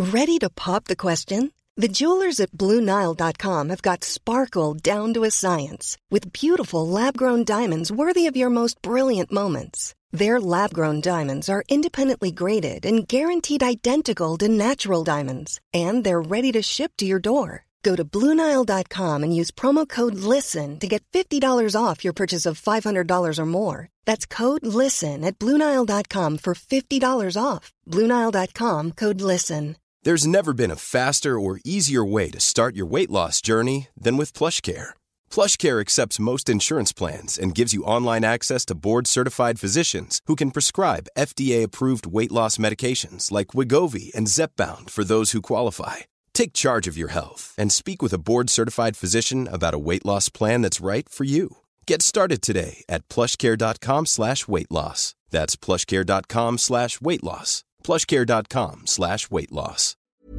Ready to pop the question? The jewelers at BlueNile.com have got sparkle down to a science with beautiful lab-grown diamonds worthy of your most brilliant moments. Their lab-grown diamonds are independently graded and guaranteed identical to natural diamonds, and they're ready to ship to your door. Go to BlueNile.com and use promo code LISTEN to get $50 off your purchase of $500 or more. That's code LISTEN at BlueNile.com for $50 off. BlueNile.com, code LISTEN. There's never been a faster or easier way to start your weight loss journey than with PlushCare. PlushCare accepts most insurance plans and gives you online access to board-certified physicians who can prescribe FDA-approved weight loss medications like Wegovy and Zepbound for those who qualify. Take charge of your health and speak with a board-certified physician about a weight loss plan that's right for you. Get started today at plushcare.com/weight loss. That's plushcare.com/weight loss. plushcare.com/weight loss.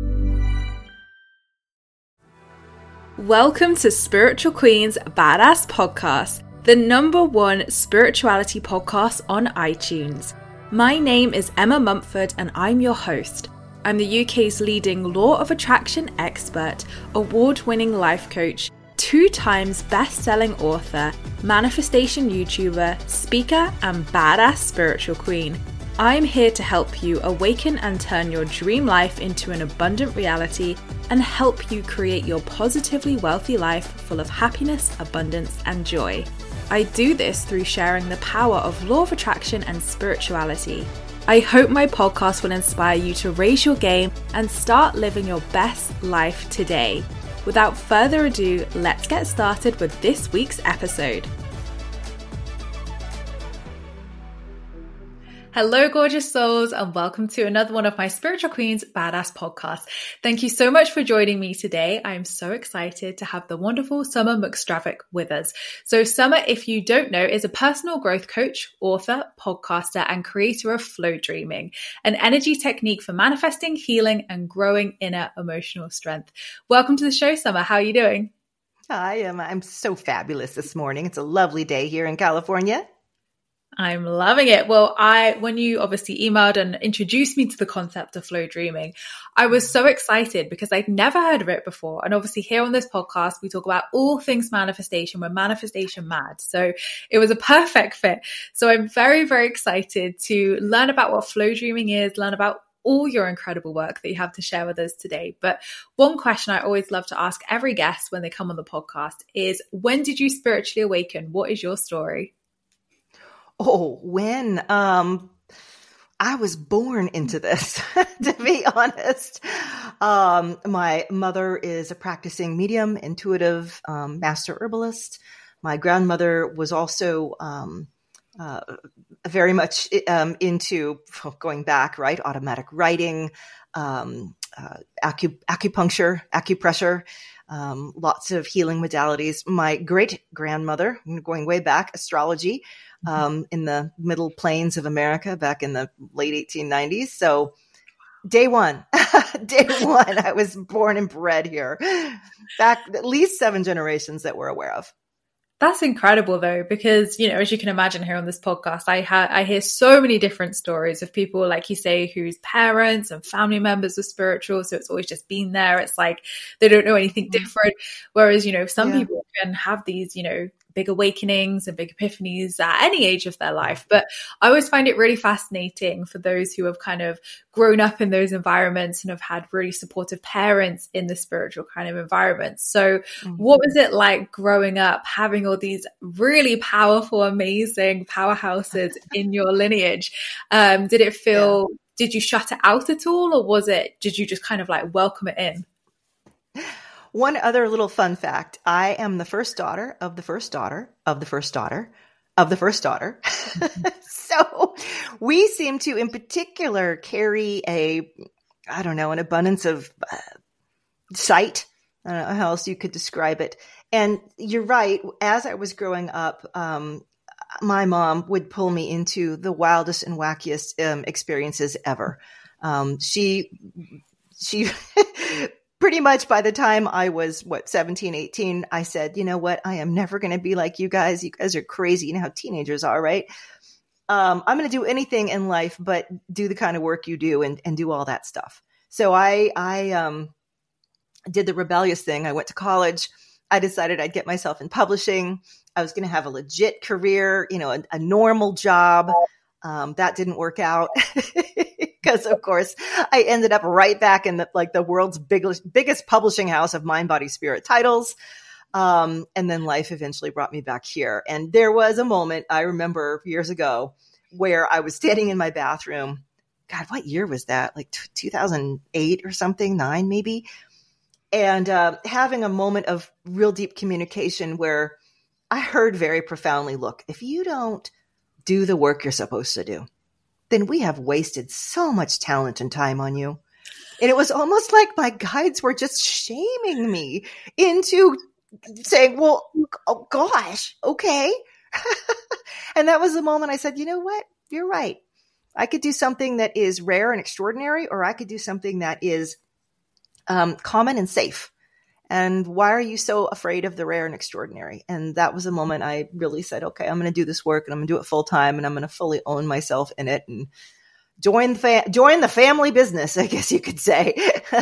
Welcome to Spiritual Queen's Badass Podcast, the #1 spirituality podcast on iTunes. My name is Emma Mumford and I'm your host. I'm the UK's leading law of attraction expert, award-winning life coach, 2 times best-selling author, manifestation YouTuber, speaker, and badass spiritual queen. I'm here to help you awaken and turn your dream life into an abundant reality and help you create your positively wealthy life full of happiness, abundance, and joy. I do this through sharing the power of law of attraction and spirituality. I hope my podcast will inspire you to raise your game and start living your best life today. Without further ado, let's get started with this week's episode. Hello, gorgeous souls, and welcome to another one of my Spiritual Queens Badass podcasts. Thank you so much for joining me today. I am so excited to have the wonderful Summer McStravick with us. So Summer, if you don't know, is a personal growth coach, author, podcaster, and creator of Flow Dreaming, an energy technique for manifesting, healing, and growing inner emotional strength. Welcome to the show, Summer. How are you doing? Hi, Emma. I'm so fabulous this morning. It's a lovely day here in California. I'm loving it. Well, when you obviously emailed and introduced me to the concept of flow dreaming, I was so excited because I'd never heard of it before. And obviously here on this podcast, we talk about all things manifestation. We're manifestation mad. So it was a perfect fit. So I'm very, very excited to learn about what flow dreaming is, learn about all your incredible work that you have to share with us today. But one question I always love to ask every guest when they come on the podcast is, when did you spiritually awaken? What is your story? Oh, when I was born into this, to be honest. My mother is a practicing medium, intuitive, master herbalist. My grandmother was also very much into, going back, right, automatic writing, acupuncture, acupressure, lots of healing modalities. My great-grandmother, going way back, astrology, in the middle plains of America back in the late 1890s. So day one, I was born and bred here, back at least 7 generations that we're aware of. That's incredible though, because, you know, as you can imagine here on this podcast, I hear so many different stories of people, like you say, whose parents and family members are spiritual. So it's always just been there. It's like they don't know anything different. Whereas, you know, some people can have these, you know, big awakenings and big epiphanies at any age of their life. But I always find it really fascinating for those who have kind of grown up in those environments and have had really supportive parents in the spiritual kind of environment. So what was it like growing up, having all these really powerful, amazing powerhouses in your lineage? Did it feel, did you shut it out at all? Or did you just kind of like welcome it in? One other little fun fact. I am the first daughter of the first daughter of the first daughter of the first daughter. So we seem to, in particular, carry an abundance of sight. I don't know how else you could describe it. And you're right. As I was growing up, my mom would pull me into the wildest and wackiest experiences ever. She pretty much by the time I was, 17, 18, I said, you know what? I am never going to be like you guys. You guys are crazy. You know how teenagers are, right? I'm going to do anything in life, but do the kind of work you do and do all that stuff. So I did the rebellious thing. I went to college. I decided I'd get myself in publishing. I was going to have a legit career, a normal job. That didn't work out because, of course, I ended up right back in the world's biggest publishing house of Mind, Body, Spirit titles. And then life eventually brought me back here. And there was a moment I remember years ago where I was standing in my bathroom. God, what year was that? Like 2008 or something, 9 maybe. And having a moment of real deep communication where I heard very profoundly, look, if you don't do the work you're supposed to do, then we have wasted so much talent and time on you. And it was almost like my guides were just shaming me into saying, well, oh gosh, okay. And that was the moment I said, you know what? You're right. I could do something that is rare and extraordinary, or I could do something that is common and safe. And why are you so afraid of the rare and extraordinary? And that was a moment I really said, okay, I'm going to do this work and I'm going to do it full time and I'm going to fully own myself in it and join the family business, I guess you could say.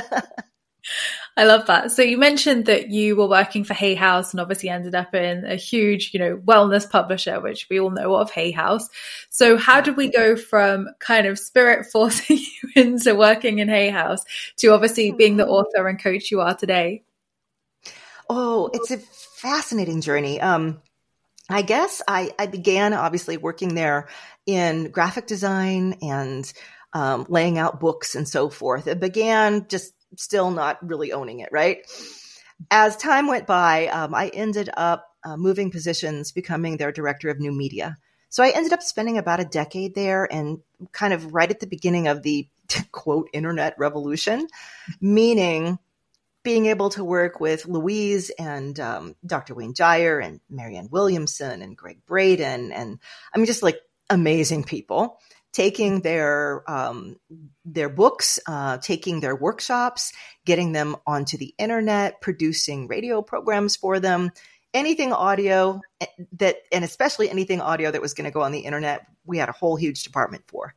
I love that. So you mentioned that you were working for Hay House and obviously ended up in a huge, wellness publisher, which we all know of, Hay House. So how did we go from kind of spirit forcing you into working in Hay House to obviously being the author and coach you are today? Oh, it's a fascinating journey. I guess I began obviously working there in graphic design and laying out books and so forth. It began just still not really owning it, right? As time went by, I ended up moving positions, becoming their director of new media. So I ended up spending about a decade there and kind of right at the beginning of the quote internet revolution, meaning being able to work with Louise and Dr. Wayne Dyer and Marianne Williamson and Greg Braden. And I mean, just like amazing people taking their books, taking their workshops, getting them onto the internet, producing radio programs for them, anything audio and especially anything audio that was going to go on the internet. We had a whole huge department for.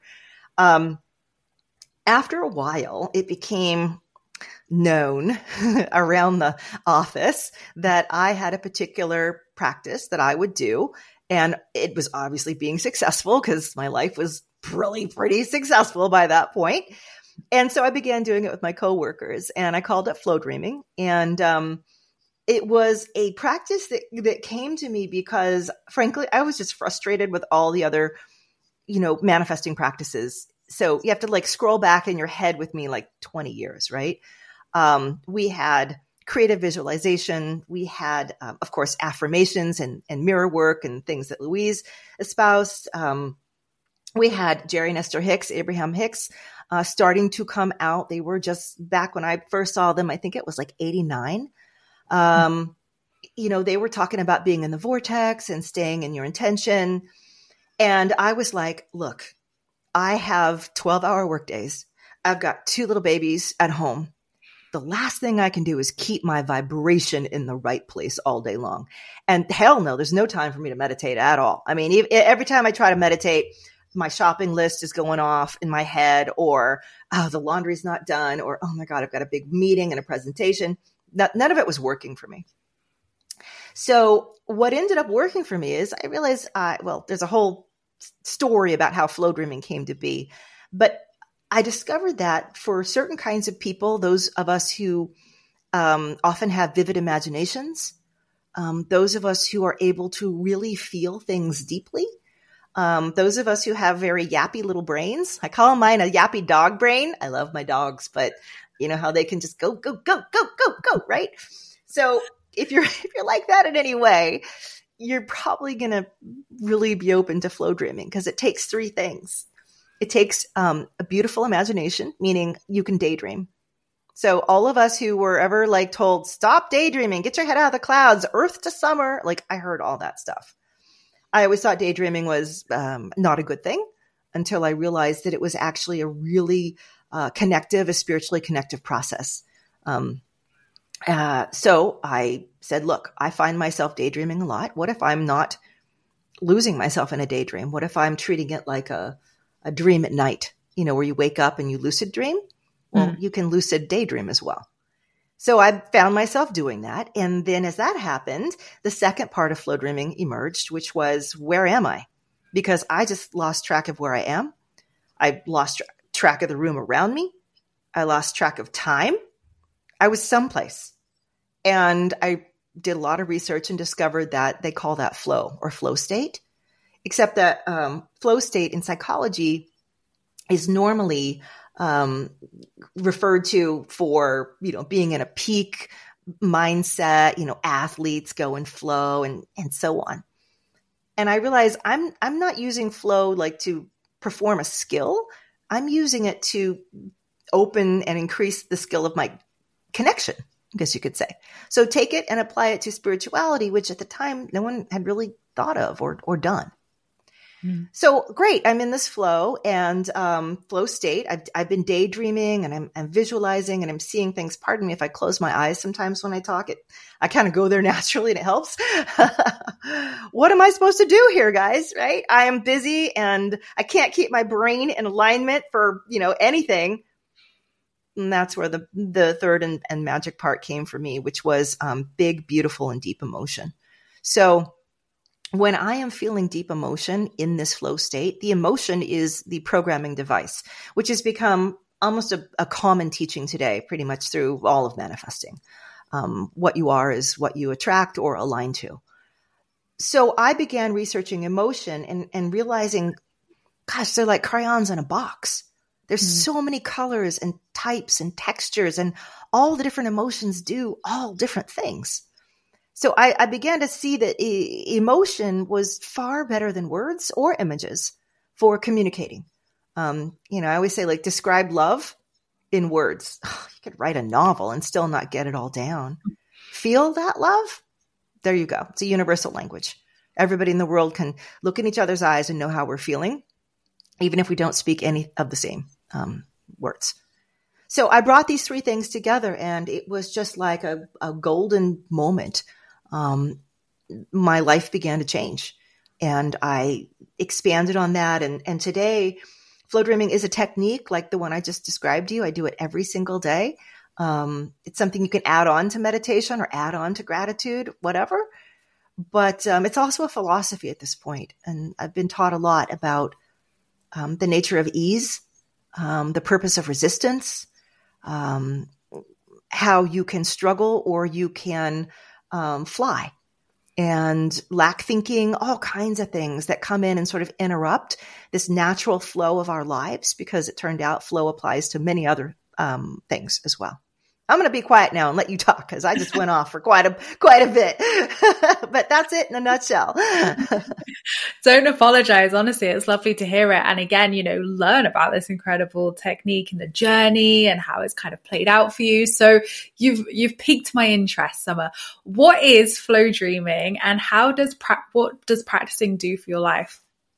After a while, it became known around the office that I had a particular practice that I would do. And it was obviously being successful because my life was really pretty successful by that point. And so I began doing it with my coworkers and I called it Flow Dreaming. And it was a practice that came to me because frankly, I was just frustrated with all the other, manifesting practices. So you have to like scroll back in your head with me like 20 years, right? We had creative visualization. We had, of course, affirmations and mirror work and things that Louise espoused. We had Jerry Nestor Hicks, Abraham Hicks, starting to come out. They were just back when I first saw them. I think it was like 89. They were talking about being in the vortex and staying in your intention. And I was like, look, I have 12-hour workdays. I've got 2 little babies at home. The last thing I can do is keep my vibration in the right place all day long. And hell no, there's no time for me to meditate at all. I mean, every time I try to meditate, my shopping list is going off in my head, or, oh, the laundry's not done, or, oh my God, I've got a big meeting and a presentation. None of it was working for me. So what ended up working for me is I realized, there's a whole story about how flow dreaming came to be, but I discovered that for certain kinds of people, those of us who often have vivid imaginations, those of us who are able to really feel things deeply, those of us who have very yappy little brains, I call mine a yappy dog brain. I love my dogs, but you know how they can just go, right? So if you're like that in any way, you're probably going to really be open to flow dreaming because it takes 3 things. It takes a beautiful imagination, meaning you can daydream. So all of us who were ever like told, stop daydreaming, get your head out of the clouds, earth to summer. Like I heard all that stuff. I always thought daydreaming was not a good thing until I realized that it was actually a really a spiritually connective process. So I said, look, I find myself daydreaming a lot. What if I'm not losing myself in a daydream? What if I'm treating it like a dream at night, where you wake up and you lucid dream? Well, you can lucid daydream as well. So I found myself doing that. And then as that happened, the second part of flow dreaming emerged, which was, where am I? Because I just lost track of where I am. I lost track of the room around me. I lost track of time. I was someplace. And I did a lot of research and discovered that they call that flow or flow state, except that flow state in psychology is normally referred to for, being in a peak mindset, athletes go in flow and so on. And I realized I'm not using flow like to perform a skill. I'm using it to open and increase the skill of my connection, I guess you could say. So take it and apply it to spirituality, which at the time no one had really thought of or done. So great. I'm in this flow and flow state. I've been daydreaming and I'm visualizing and I'm seeing things. Pardon me if I close my eyes sometimes when I talk. I kind of go there naturally and it helps. What am I supposed to do here, guys? Right? I am busy and I can't keep my brain in alignment for, anything. And that's where the third and magic part came for me, which was big, beautiful, and deep emotion. So when I am feeling deep emotion in this flow state, the emotion is the programming device, which has become almost a common teaching today, pretty much through all of manifesting. What you are is what you attract or align to. So I began researching emotion and realizing, gosh, they're like crayons in a box. There's so many colors and types and textures, and all the different emotions do all different things. So I began to see that emotion was far better than words or images for communicating. I always say, like, describe love in words. You could write a novel and still not get it all down. Feel that love? There you go. It's a universal language. Everybody in the world can look in each other's eyes and know how we're feeling, even if we don't speak any of the same words. So I brought these three things together, and it was just like a golden moment. My life began to change, and I expanded on that. And today, flow dreaming is a technique like the one I just described to you. I do it every single day. It's something you can add on to meditation or add on to gratitude, whatever. But it's also a philosophy at this point. And I've been taught a lot about the nature of ease, the purpose of resistance, how you can struggle or you can fly, and lack thinking, all kinds of things that come in and sort of interrupt this natural flow of our lives, because it turned out flow applies to many other things as well. I'm going to be quiet now and let you talk, because I just went off for quite a bit, but that's it in a nutshell. Don't apologize. Honestly, it's lovely to hear it. And again, learn about this incredible technique and the journey and how it's kind of played out for you. So you've piqued my interest, Summer. What is flow dreaming, and what does practicing do for your life?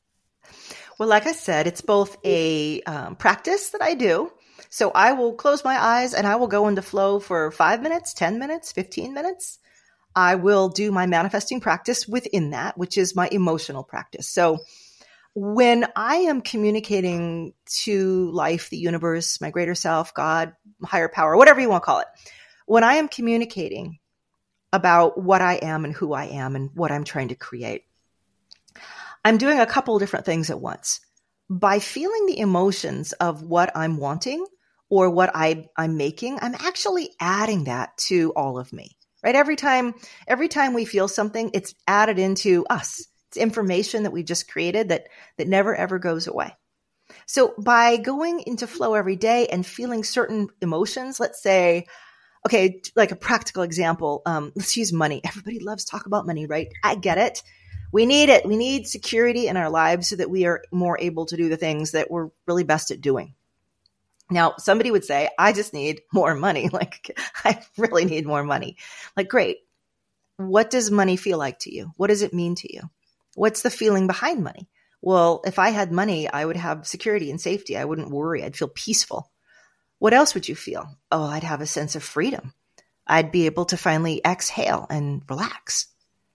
Well, like I said, it's both a practice that I do. So I will close my eyes and I will go into flow for 5 minutes, 10 minutes, 15 minutes. I will do my manifesting practice within that, which is my emotional practice. So when I am communicating to life, the universe, my greater self, God, higher power, whatever you want to call it, when I am communicating about what I am and who I am and what I'm trying to create, I'm doing a couple of different things at once. By feeling the emotions of what I'm wanting or what I'm making, I'm actually adding that to all of me, right? Every time we feel something, it's added into us. It's information that we've just created that never, ever goes away. So by going into flow every day and feeling certain emotions, let's say, okay, like a practical example, let's use money. Everybody loves to talk about money, right? I get it. We need it. We need security in our lives so that we are more able to do the things that we're really best at doing. Now, somebody would say, I just need more money. Like, I really need more money. Like, great. What does money feel like to you? What does it mean to you? What's the feeling behind money? Well, if I had money, I would have security and safety. I wouldn't worry. I'd feel peaceful. What else would you feel? Oh, I'd have a sense of freedom. I'd be able to finally exhale and relax.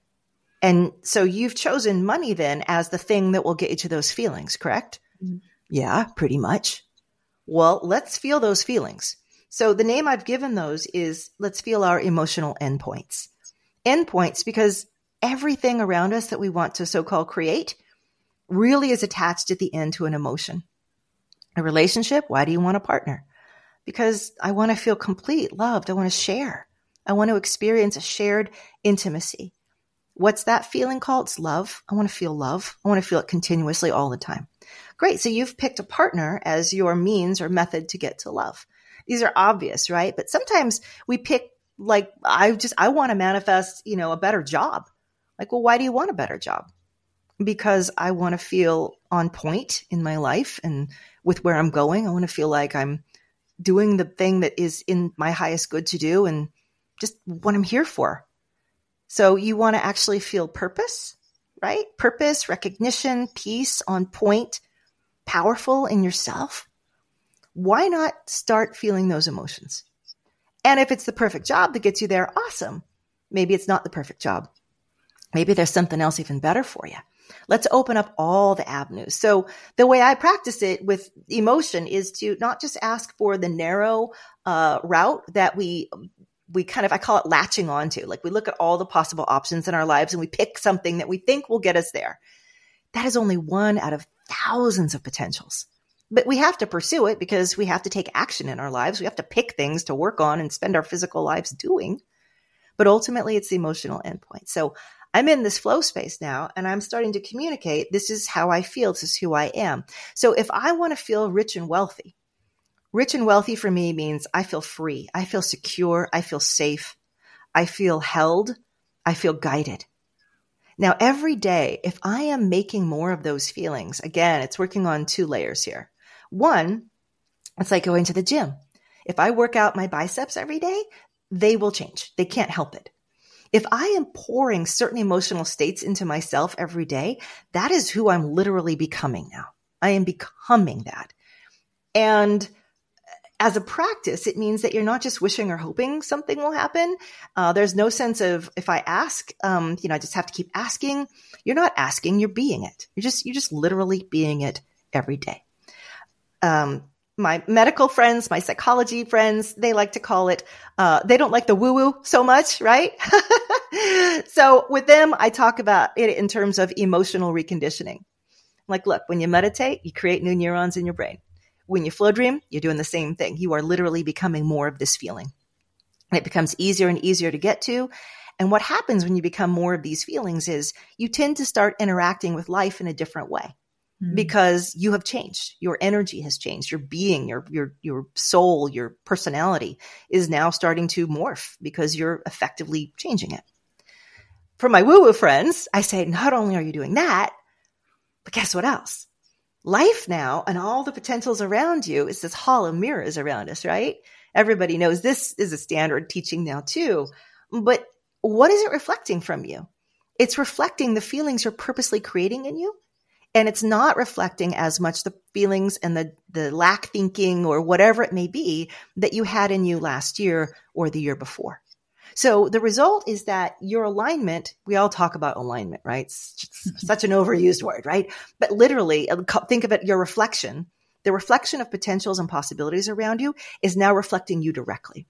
And so you've chosen money then as the thing that will get you to those feelings, correct? Mm-hmm. Yeah, pretty much. Well, let's feel those feelings. So the name I've given those is let's feel our emotional endpoints. Endpoints because everything around us that we want to so-called create really is attached at the end to an emotion. A relationship, why do you want a partner? Because I want to feel complete, loved. I want to share. I want to experience a shared intimacy. What's that feeling called? It's love. I want to feel love. I want to feel it continuously all the time. Great. So you've picked a partner as your means or method to get to love. These are obvious, right? But sometimes we pick like, I want to manifest, a better job. Like, well, why do you want a better job? Because I want to feel on point in my life and with where I'm going. I want to feel like I'm doing the thing that is in my highest good to do and just what I'm here for. So you want to actually feel purpose, right? Purpose, recognition, peace, on point, powerful in yourself. Why not start feeling those emotions? And if it's the perfect job that gets you there, awesome. Maybe it's not the perfect job. Maybe there's something else even better for you. Let's open up all the avenues. So the way I practice it with emotion is to not just ask for the narrow route that we kind of, I call it latching onto. Like we look at all the possible options in our lives and we pick something that we think will get us there. That is only one out of thousands of potentials. But we have to pursue it because we have to take action in our lives. We have to pick things to work on and spend our physical lives doing. But ultimately, it's the emotional endpoint. So I'm in this flow space now, and I'm starting to communicate, this is how I feel, this is who I am. So if I want to feel rich and wealthy for me means I feel free, I feel secure, I feel safe, I feel held, I feel guided. Now, every day, if I am making more of those feelings, again, it's working on two layers here. One, it's like going to the gym. If I work out my biceps every day, they will change. They can't help it. If I am pouring certain emotional states into myself every day, that is who I'm literally becoming now. I am becoming that. And as a practice, it means that you're not just wishing or hoping something will happen. There's no sense of if I ask, I just have to keep asking. You're not asking, you're being it. You're just literally being it every day. My medical friends, my psychology friends, they like to call it, they don't like the woo-woo so much, right? So with them, I talk about it in terms of emotional reconditioning. Like, look, when you meditate, you create new neurons in your brain. When you flow dream, you're doing the same thing. You are literally becoming more of this feeling. And it becomes easier and easier to get to. And what happens when you become more of these feelings is you tend to start interacting with life in a different way. Because you have changed. Your energy has changed. Your being, your soul, your personality is now starting to morph because you're effectively changing it. For my woo-woo friends, I say, not only are you doing that, but guess what else? Life now and all the potentials around you is this hall of mirrors around us, right? Everybody knows this is a standard teaching now too. But what is it reflecting from you? It's reflecting the feelings you're purposely creating in you. And it's not reflecting as much the feelings and the lack thinking or whatever it may be that you had in you last year or the year before. So the result is that your alignment, we all talk about alignment, right? It's such an overused word, right? But literally, think of it, your reflection, the reflection of potentials and possibilities around you is now reflecting you directly.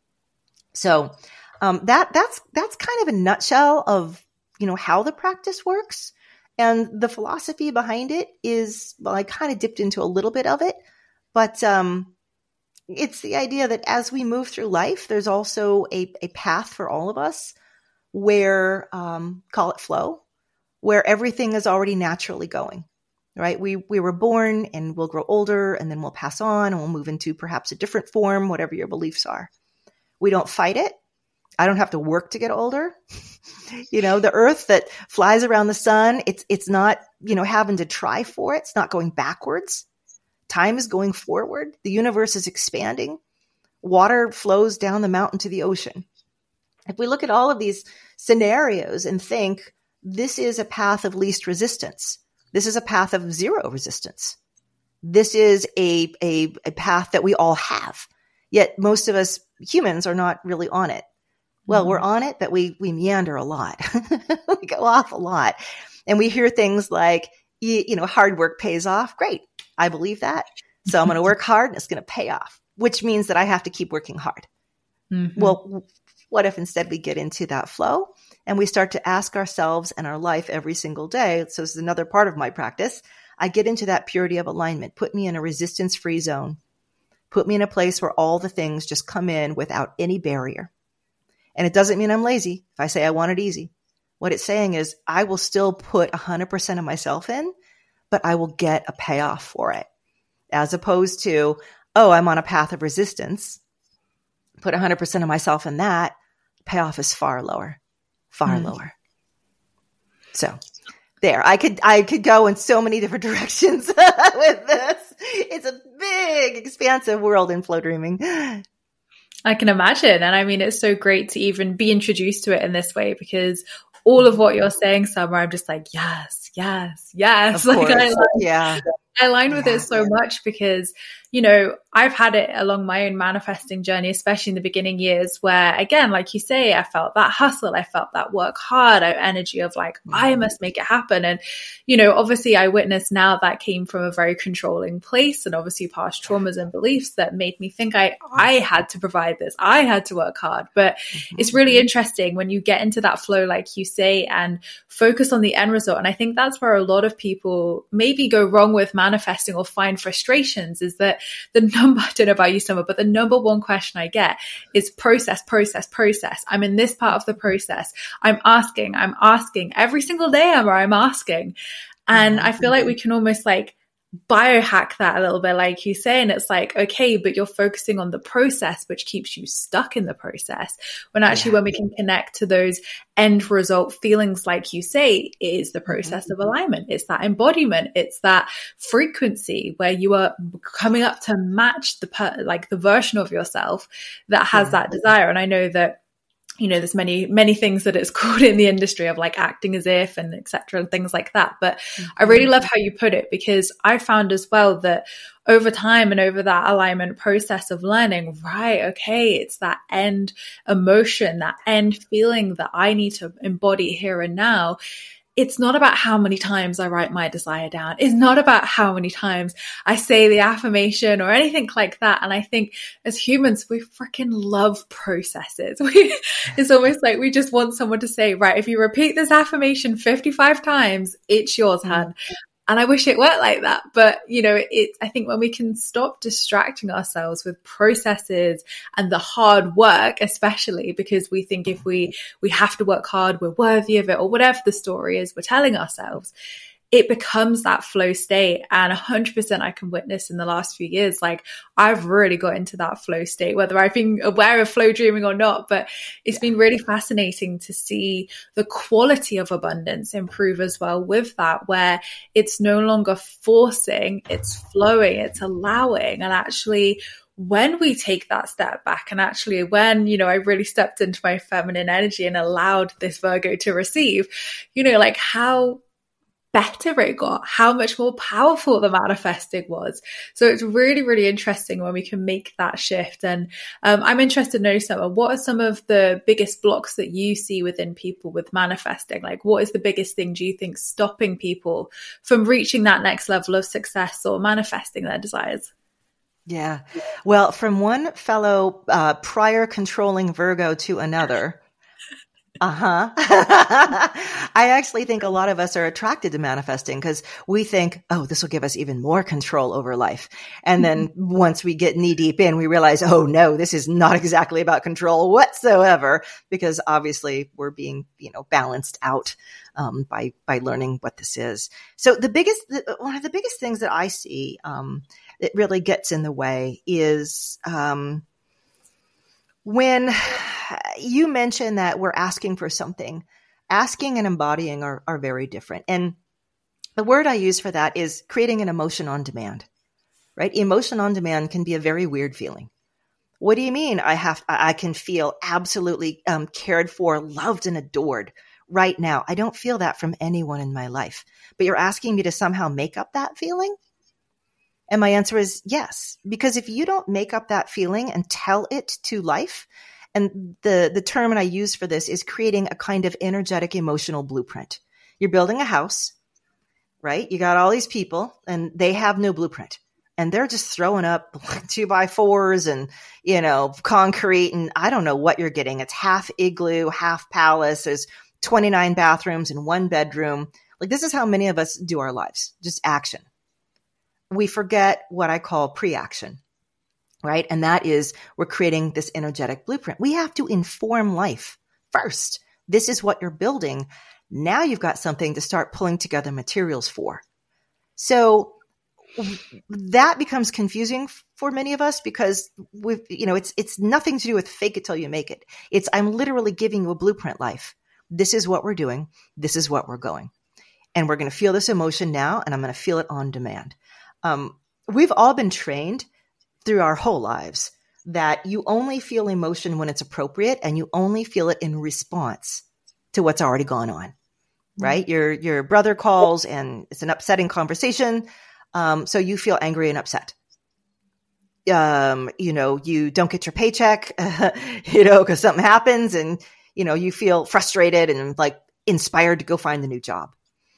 So that's kind of a nutshell of, how the practice works. And the philosophy behind it is, well, I kind of dipped into a little bit of it, but it's the idea that as we move through life, there's also a path for all of us where, call it flow, where everything is already naturally going, right? We were born and we'll grow older and then we'll pass on and we'll move into perhaps a different form, whatever your beliefs are. We don't fight it. I don't have to work to get older. The earth that flies around the sun, it's not, having to try for it. It's not going backwards. Time is going forward. The universe is expanding. Water flows down the mountain to the ocean. If we look at all of these scenarios and think, this is a path of least resistance. This is a path of zero resistance. This is a path that we all have. Yet most of us humans are not really on it. Well, we're on it, but we meander a lot. We go off a lot. And we hear things like, hard work pays off. Great. I believe that. So I'm going to work hard and it's going to pay off, which means that I have to keep working hard. Mm-hmm. Well, what if instead we get into that flow and we start to ask ourselves and our life every single day? So this is another part of my practice. I get into that purity of alignment, put me in a resistance-free zone, put me in a place where all the things just come in without any barrier. And it doesn't mean I'm lazy if I say I want it easy. What it's saying is I will still put 100% of myself in, but I will get a payoff for it. As opposed to, oh, I'm on a path of resistance, put 100% of myself in that, payoff is far lower, far lower. So there, I could go in so many different directions with this. It's a big, expansive world in flow dreaming. I can imagine. And I mean, it's so great to even be introduced to it in this way, because all of what you're saying, Summer, I'm just like, yes, yes, yes. Of course. Like, I align with it so much because, you know, I've had it along my own manifesting journey, especially in the beginning years where, again, like you say, I felt that hustle. I felt that work hard, energy of like, I must make it happen. And, you know, obviously I witness now that came from a very controlling place and obviously past traumas and beliefs that made me think I had to provide this. I had to work hard. But it's really interesting when you get into that flow, like you say, and focus on the end result. And I think that's where a lot of people maybe go wrong with manifesting or find frustrations, is that I don't know about you, Summer, but the number one question I get is process. I'm in this part of the process. I'm asking every single day. I'm asking. And I feel like we can almost like biohack that a little bit, like you say, and it's like, okay, but you're focusing on the process, which keeps you stuck in the process, when actually when we can connect to those end result feelings, like you say, it is the process of alignment. It's that embodiment. It's that frequency where you are coming up to match the version of yourself that has that desire. And I know that, you know, there's many things that it's called in the industry of like acting as if and etc. and things like that. But I really love how you put it, because I found as well that over time and over that alignment process of learning, right, okay, it's that end emotion, that end feeling that I need to embody here and now. It's not about how many times I write my desire down. It's not about how many times I say the affirmation or anything like that. And I think as humans, we freaking love processes. It's almost like we just want someone to say, right, if you repeat this affirmation 55 times, it's yours, hun. And I wish it worked like that. But, you know, I think when we can stop distracting ourselves with processes and the hard work, especially because we think if we have to work hard, we're worthy of it, or whatever the story is we're telling ourselves, it becomes that flow state. And 100% I can witness in the last few years, like I've really got into that flow state, whether I've been aware of flow dreaming or not. But it's been really fascinating to see the quality of abundance improve as well with that, where it's no longer forcing, it's flowing, it's allowing. And actually, when we take that step back, and actually when, you know, I really stepped into my feminine energy and allowed this Virgo to receive, you know, like how better it got, how much more powerful the manifesting was. So it's really, really interesting when we can make that shift. And I'm interested to know, Summer, what are some of the biggest blocks that you see within people with manifesting? Like, what is the biggest thing, do you think, stopping people from reaching that next level of success or manifesting their desires? Yeah. Well, from one fellow prior controlling Virgo to another, I actually think a lot of us are attracted to manifesting because we think, oh, this will give us even more control over life. And then once we get knee deep in, we realize, oh no, this is not exactly about control whatsoever, because obviously we're being, you know, balanced out by learning what this is. So one of the biggest things that I see that really gets in the way is when you mention that we're asking for something, asking and embodying are very different. And the word I use for that is creating an emotion on demand, right? Emotion on demand can be a very weird feeling. What do you mean? I can feel absolutely cared for, loved, and adored right now. I don't feel that from anyone in my life, but you're asking me to somehow make up that feeling? And my answer is yes, because if you don't make up that feeling and tell it to life, and the term I use for this is creating a kind of energetic emotional blueprint. You're building a house, right? You got all these people and they have no blueprint. and they're just throwing up 2x4s and, you know, concrete. And I don't know what you're getting. It's half igloo, half palace. There's 29 bathrooms and 1 bedroom. Like, this is how many of us do our lives, just action. We forget what I call pre-action, right? And that is, we're creating this energetic blueprint. We have to inform life first. This is what you're building. Now you've got something to start pulling together materials for. So that becomes confusing for many of us because it's nothing to do with fake it till you make it. It's, I'm literally giving you a blueprint life. This is what we're doing. This is what we're going. And we're going to feel this emotion now, and I'm going to feel it on demand. We've all been trained through our whole lives that you only feel emotion when it's appropriate, and you only feel it in response to what's already gone on, right? Your brother calls and it's an upsetting conversation. So you feel angry and upset. You don't get your paycheck, because something happens, and, you feel frustrated and like inspired to go find a new job.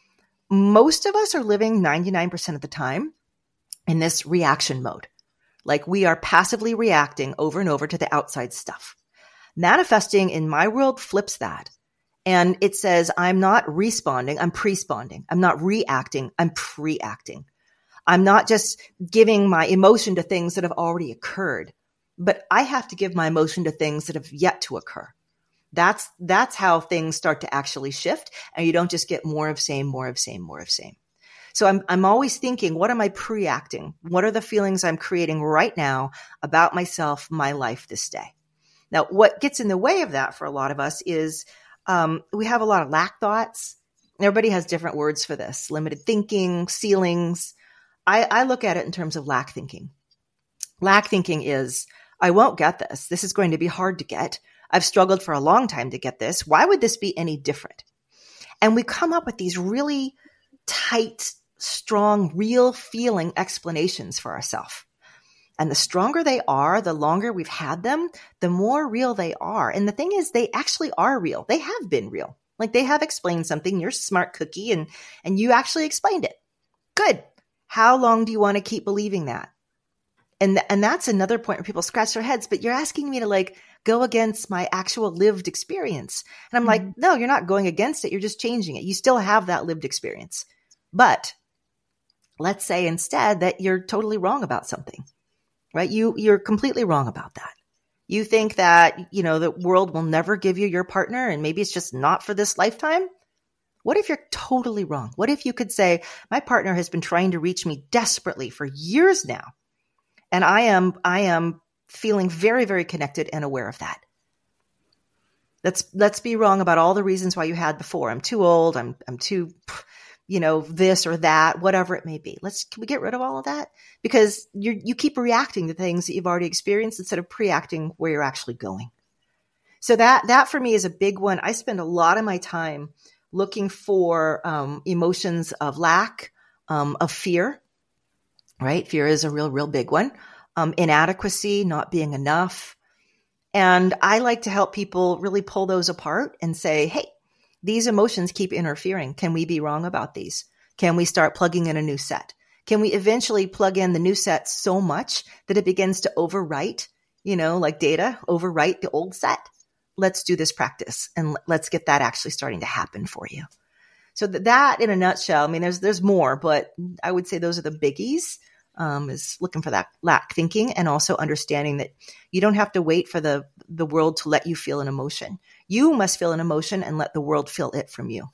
Most of us are living 99% of the time in this reaction mode. Like, we are passively reacting over and over to the outside stuff. Manifesting in my world flips that. And it says, I'm not responding, I'm pre-sponding. I'm not reacting, I'm pre-acting. I'm not just giving my emotion to things that have already occurred, but I have to give my emotion to things that have yet to occur. That's how things start to actually shift, and you don't just get more of same, more of same, more of same. So I'm always thinking, what am I pre-acting? What are the feelings I'm creating right now about myself, my life this day? Now, what gets in the way of that for a lot of us is we have a lot of lack thoughts. Everybody has different words for this. Limited thinking, ceilings. I look at it in terms of lack thinking. Lack thinking is, I won't get this. This is going to be hard to get. I've struggled for a long time to get this. Why would this be any different? And we come up with these really tight, strong, real feeling explanations for ourselves. And the stronger they are, the longer we've had them, the more real they are. And the thing is, they actually are real. They have been real. Like, they have explained something. You're a smart cookie, and you actually explained it. Good. How long do you want to keep believing that? And that's another point where people scratch their heads, but you're asking me to go against my actual lived experience. And I'm like, no, you're not going against it. You're just changing it. You still have that lived experience. But let's say instead that you're totally wrong about something, right? You're completely wrong about that. You think that, the world will never give you your partner, and maybe it's just not for this lifetime. What if you're totally wrong? What if you could say, my partner has been trying to reach me desperately for years now, and I am feeling very, very connected and aware of that. Let's be wrong about all the reasons why you had before. I'm too old. I'm too, this or that, whatever it may be. Can we get rid of all of that? Because you keep reacting to things that you've already experienced instead of pre-acting where you're actually going. So that for me is a big one. I spend a lot of my time looking for emotions of lack, of fear, right? Fear is a real big one. Inadequacy, not being enough. And I like to help people really pull those apart and say, hey, these emotions keep interfering. Can we be wrong about these? Can we start plugging in a new set? Can we eventually plug in the new set so much that it begins to overwrite, like data, overwrite the old set? Let's do this practice, and let's get that actually starting to happen for you. So that in a nutshell, I mean, there's more, but I would say those are the biggies, is looking for that lack thinking, and also understanding that you don't have to wait for the world to let you feel an emotion. You must feel an emotion and let the world feel it from you.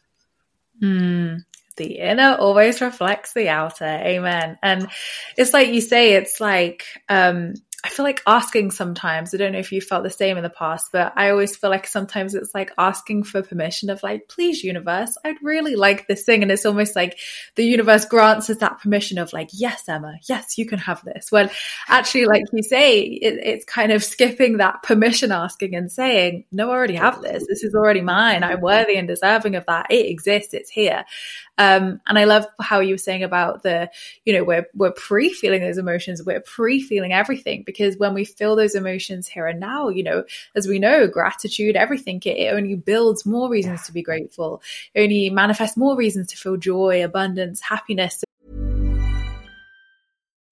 The inner always reflects the outer. Amen. And it's like you say, it's like, I feel like asking sometimes, I don't know if you felt the same in the past, but I always feel like sometimes it's like asking for permission of please, universe, I'd really like this thing. And it's almost like the universe grants us that permission of yes, Emma, yes, you can have this. Well, actually, like you say, it's kind of skipping that permission asking and saying, no, I already have this. This is already mine. I'm worthy and deserving of that. It exists. It's here. And I love how you were saying about we're pre-feeling those emotions. We're pre-feeling everything, because when we feel those emotions here and now, as we know, gratitude, everything, it only builds more reasons to be grateful. It only manifests more reasons to feel joy, abundance, happiness.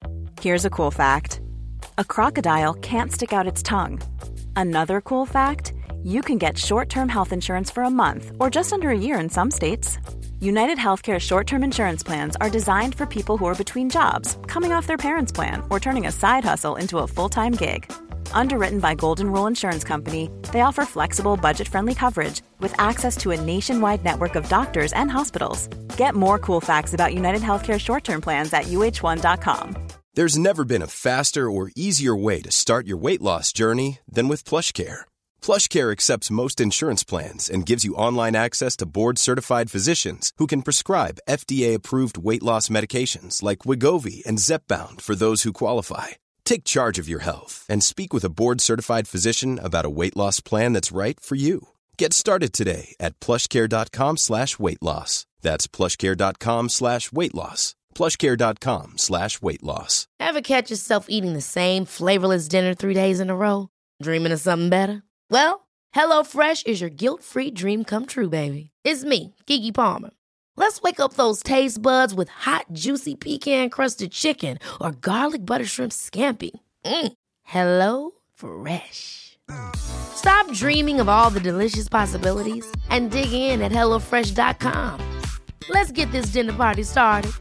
Here's a cool fact. A crocodile can't stick out its tongue. Another cool fact, you can get short-term health insurance for a month or just under a year in some states. United Healthcare short-term insurance plans are designed for people who are between jobs, coming off their parents' plan, or turning a side hustle into a full-time gig. Underwritten by Golden Rule Insurance Company, they offer flexible, budget-friendly coverage with access to a nationwide network of doctors and hospitals. Get more cool facts about United Healthcare short-term plans at uh1.com. There's never been a faster or easier way to start your weight loss journey than with PlushCare. PlushCare accepts most insurance plans and gives you online access to board-certified physicians who can prescribe FDA-approved weight loss medications like Wegovy and Zepbound for those who qualify. Take charge of your health and speak with a board-certified physician about a weight loss plan that's right for you. Get started today at plushcare.com/weight loss. That's plushcare.com/weight loss. plushcare.com/weight loss. Ever catch yourself eating the same flavorless dinner 3 days in a row? Dreaming of something better? Well, HelloFresh is your guilt-free dream come true, baby. It's me, Keke Palmer. Let's wake up those taste buds with hot, juicy pecan-crusted chicken or garlic butter shrimp scampi. Hello Fresh. Stop dreaming of all the delicious possibilities and dig in at HelloFresh.com. Let's get this dinner party started.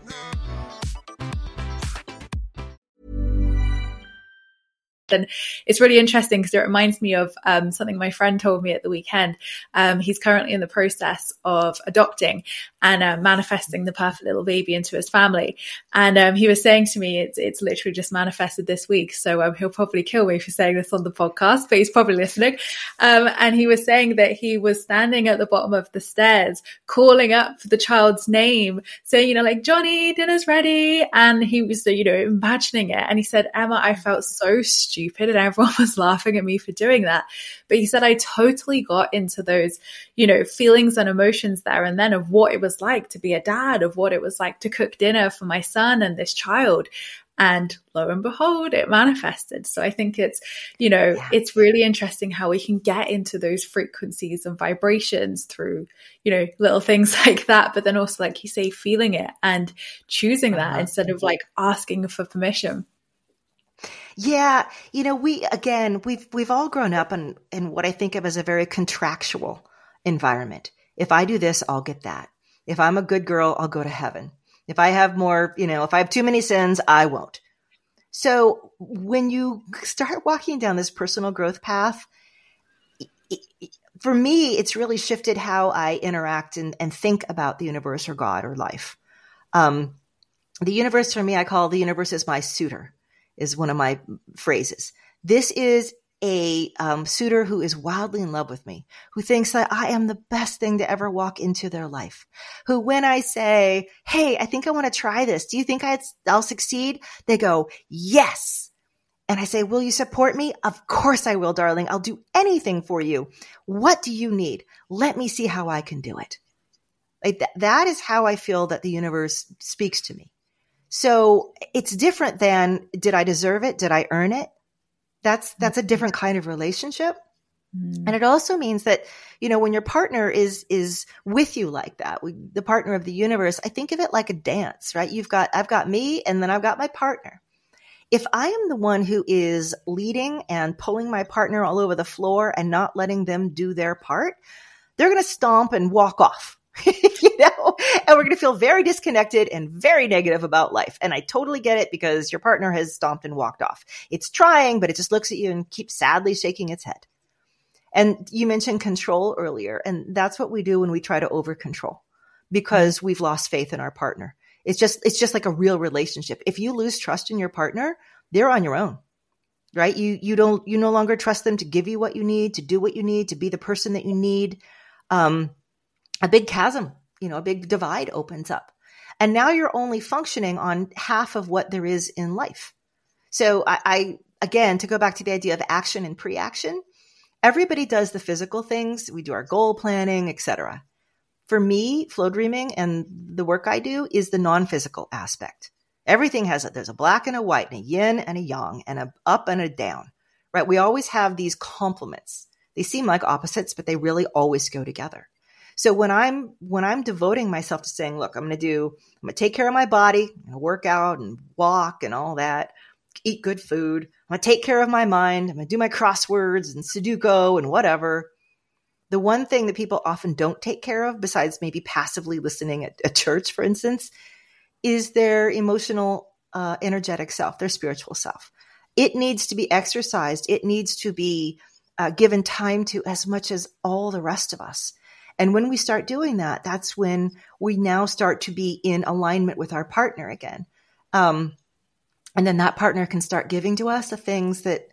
And it's really interesting because it reminds me of something my friend told me at the weekend. He's currently in the process of adopting and manifesting the perfect little baby into his family. And he was saying to me, it's literally just manifested this week. So he'll probably kill me for saying this on the podcast, but he's probably listening. And he was saying that he was standing at the bottom of the stairs, calling up the child's name, saying, like, Johnny, dinner's ready. And he was, imagining it. And he said, Emma, I felt so stupid and everyone was laughing at me for doing that. But he said, I totally got into those, feelings and emotions there and then of what it was like to be a dad, of what it was like to cook dinner for my son and this child. And lo and behold, it manifested. So I think it's, it's really interesting how we can get into those frequencies and vibrations through, little things like that. But then also, like you say, feeling it and choosing that instead of like asking for permission. Yeah. We've all grown up in what I think of as a very contractual environment. If I do this, I'll get that. If I'm a good girl, I'll go to heaven. If I have more, if I have too many sins, I won't. So when you start walking down this personal growth path, for me, it's really shifted how I interact and think about the universe or God or life. The universe, for me, I call the universe is my suitor, is one of my phrases. This is a suitor who is wildly in love with me, who thinks that I am the best thing to ever walk into their life, who when I say, hey, I think I want to try this. Do you think I'll succeed? They go, yes. And I say, will you support me? Of course I will, darling. I'll do anything for you. What do you need? Let me see how I can do it. Like that is how I feel that the universe speaks to me. So it's different than, did I deserve it? Did I earn it? That's a different kind of relationship. And it also means that, when your partner is with you like that, the partner of the universe, I think of it like a dance, right? I've got me and then I've got my partner. If I am the one who is leading and pulling my partner all over the floor and not letting them do their part, they're going to stomp and walk off. And we're going to feel very disconnected and very negative about life. And I totally get it because your partner has stomped and walked off. It's trying, but it just looks at you and keeps sadly shaking its head. And you mentioned control earlier, and that's what we do when we try to over control because we've lost faith in our partner. It's just like a real relationship. If you lose trust in your partner, they're on your own, right? You no longer trust them to give you what you need, to do what you need, to be the person that you need. A big chasm, a big divide opens up. And now you're only functioning on half of what there is in life. So I again, to go back to the idea of action and pre-action, everybody does the physical things. We do our goal planning, etc. For me, flow dreaming and the work I do is the non-physical aspect. Everything there's a black and a white and a yin and a yang and a up and a down, right? We always have these complements. They seem like opposites, but they really always go together. So when I'm devoting myself to saying, look, I'm going to take care of my body, I'm going to work out and walk and all that. eat good food. I'm going to take care of my mind. I'm going to do my crosswords and Sudoku and whatever. The one thing that people often don't take care of, besides maybe passively listening at church, for instance, is their emotional, energetic self, their spiritual self. It needs to be exercised. It needs to be given time to as much as all the rest of us. And when we start doing that, that's when we now start to be in alignment with our partner again. And then that partner can start giving to us the things that,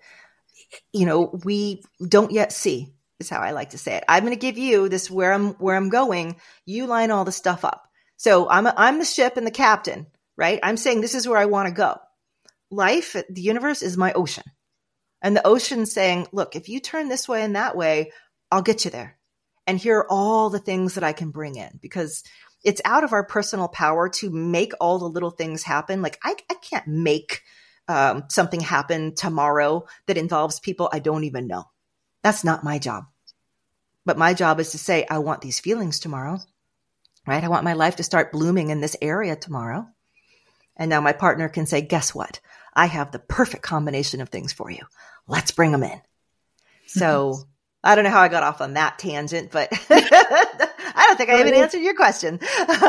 we don't yet see, is how I like to say it. I'm going to give you this where I'm going. You line all the stuff up. So I'm the ship and the captain, right? I'm saying this is where I want to go. Life, the universe is my ocean. And the ocean's saying, look, if you turn this way and that way, I'll get you there. And here are all the things that I can bring in, because it's out of our personal power to make all the little things happen. Like I can't make something happen tomorrow that involves people I don't even know. That's not my job. But my job is to say, I want these feelings tomorrow, right? I want my life to start blooming in this area tomorrow. And now my partner can say, guess what? I have the perfect combination of things for you. Let's bring them in. So I don't know how I got off on that tangent, but I don't think I even answered your question.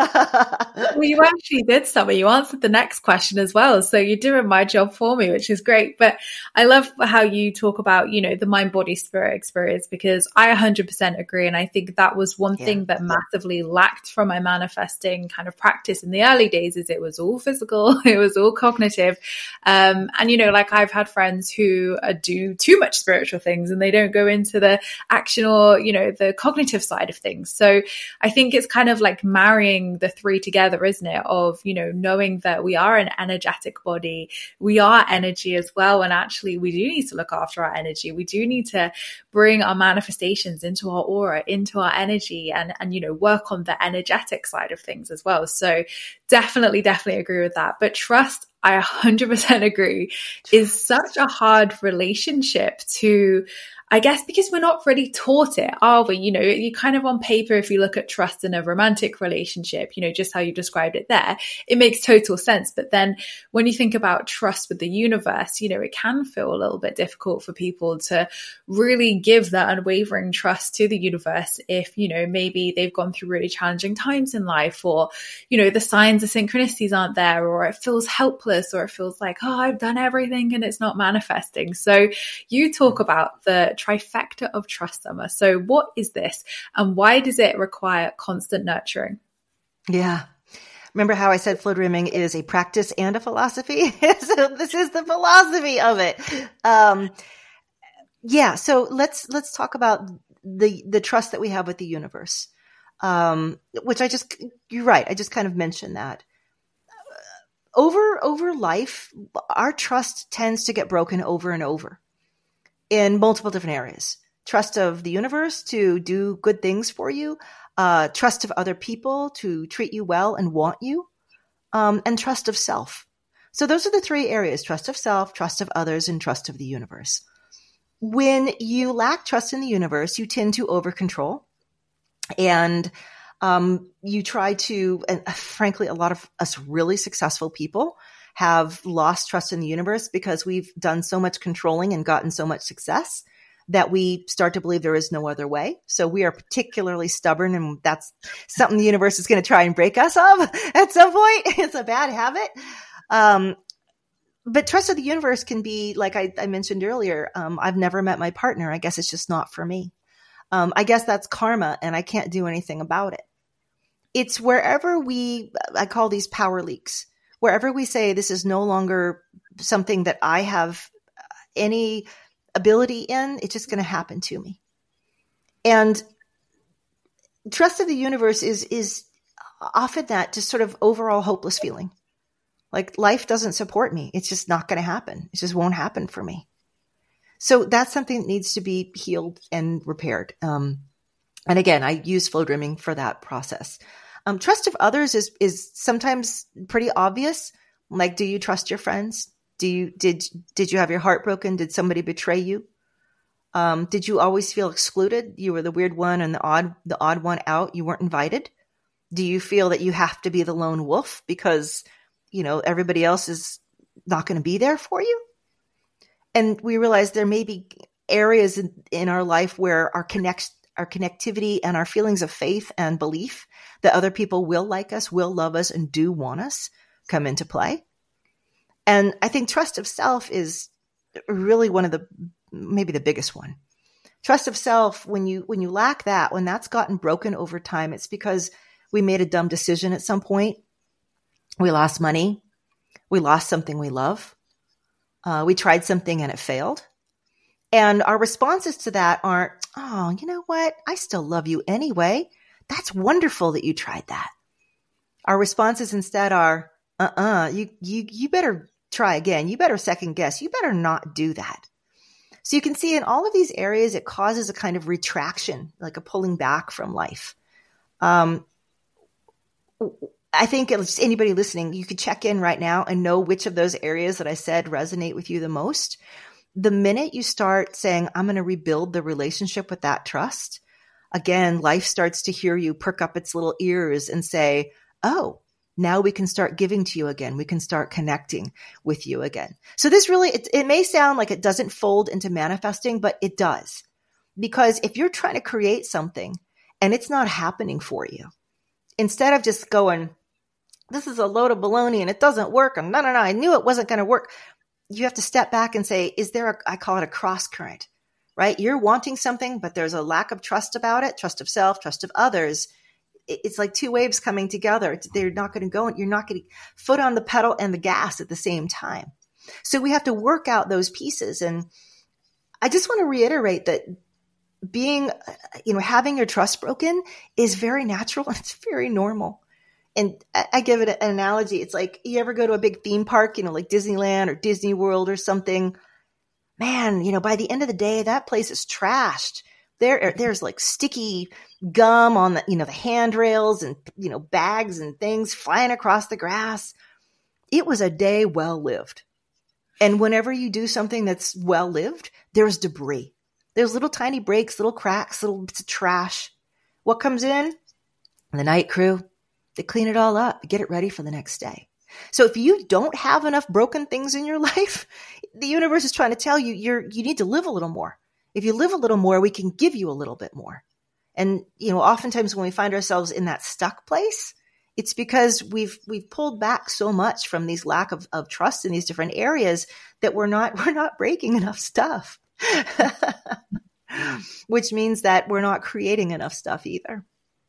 Well, you actually did, Summer. You answered the next question as well. So you're doing my job for me, which is great. But I love how you talk about, the mind, body, spirit experience, because I 100% agree. And I think that was one thing that massively lacked from my manifesting kind of practice in the early days, is it was all physical, it was all cognitive. And, like I've had friends who do too much spiritual things and they don't go into the action or, the cognitive side of things. So I think it's kind of like marrying the three together, isn't it? Of, knowing that we are an energetic body, we are energy as well. And actually we do need to look after our energy. We do need to bring our manifestations into our aura, into our energy, and work on the energetic side of things as well. So definitely agree with that. But trust, I 100% agree, is such a hard relationship to, I guess, because we're not really taught it, are we? You kind of on paper, if you look at trust in a romantic relationship, just how you described it there, it makes total sense. But then when you think about trust with the universe, it can feel a little bit difficult for people to really give that unwavering trust to the universe if, maybe they've gone through really challenging times in life, or, the signs of synchronicities aren't there, or it feels helpless, or it feels like, oh, I've done everything and it's not manifesting. So you talk about the trifecta of trust, Summer. So what is this, and why does it require constant nurturing? Yeah. Remember how I said flow dreaming is a practice and a philosophy? So this is the philosophy of it. So let's talk about the trust that we have with the universe. Which you're right. I just kind of mentioned that. Over life, our trust tends to get broken over and over in multiple different areas. Trust of the universe to do good things for you, trust of other people to treat you well and want you, and trust of self. So those are the three areas: trust of self, trust of others, and trust of the universe. When you lack trust in the universe, you tend to over control, and you try to, and frankly, a lot of us really successful people have lost trust in the universe because we've done so much controlling and gotten so much success that we start to believe there is no other way. So we are particularly stubborn, and that's something the universe is going to try and break us of at some point. It's a bad habit. But trust of the universe can be, like I mentioned earlier, I've never met my partner. I guess it's just not for me. I guess that's karma, and I can't do anything about it. It's wherever I call these power leaks. Wherever we say this is no longer something that I have any ability in, it's just going to happen to me. And trust of the universe is often that just sort of overall hopeless feeling. Like life doesn't support me. It's just not going to happen. It just won't happen for me. So that's something that needs to be healed and repaired. And again, I use flow dreaming for that process. Trust of others is sometimes pretty obvious. Like, do you trust your friends? Did you have your heart broken? Did somebody betray you? Did you always feel excluded? You were the weird one and the odd one out. You weren't invited. Do you feel that you have to be the lone wolf because, everybody else is not going to be there for you. And we realize there may be areas in our life where our connectivity and our feelings of faith and belief that other people will like us, will love us, and do want us come into play. And I think trust of self is really maybe the biggest one. Trust of self, when you lack that, when that's gotten broken over time, it's because we made a dumb decision at some point. We lost money. We lost something we love. We tried something and it failed. And our responses to that aren't, oh, you know what? I still love you anyway. That's wonderful that you tried that. Our responses instead are, you better try again. You better second guess. You better not do that. So you can see in all of these areas, it causes a kind of retraction, like a pulling back from life. I think anybody listening, you could check in right now and know which of those areas that I said resonate with you the most. The minute you start saying, I'm going to rebuild the relationship with that trust, again, life starts to hear you perk up its little ears and say, oh, now we can start giving to you again. We can start connecting with you again. So this really, it may sound like it doesn't fold into manifesting, but it does. Because if you're trying to create something and it's not happening for you, instead of just going, this is a load of baloney and it doesn't work, and no, I knew it wasn't going to work. You have to step back and say, is there I call it a cross current, right? You're wanting something, but there's a lack of trust about it, trust of self, trust of others. It's like two waves coming together. They're not going to go, you're not getting foot on the pedal and the gas at the same time. So we have to work out those pieces. And I just want to reiterate that having your trust broken is very natural and it's very normal. And I give it an analogy. It's like you ever go to a big theme park, like Disneyland or Disney World or something. Man, by the end of the day, that place is trashed. There's like sticky gum on the handrails and, bags and things flying across the grass. It was a day well lived. And whenever you do something that's well lived, there's debris. There's little tiny breaks, little cracks, little bits of trash. What comes in? The night crew. They clean it all up, get it ready for the next day. So if you don't have enough broken things in your life, the universe is trying to tell you you need to live a little more. If you live a little more, we can give you a little bit more. And, oftentimes when we find ourselves in that stuck place, it's because we've pulled back so much from these lack of trust in these different areas that we're not breaking enough stuff, which means that we're not creating enough stuff either.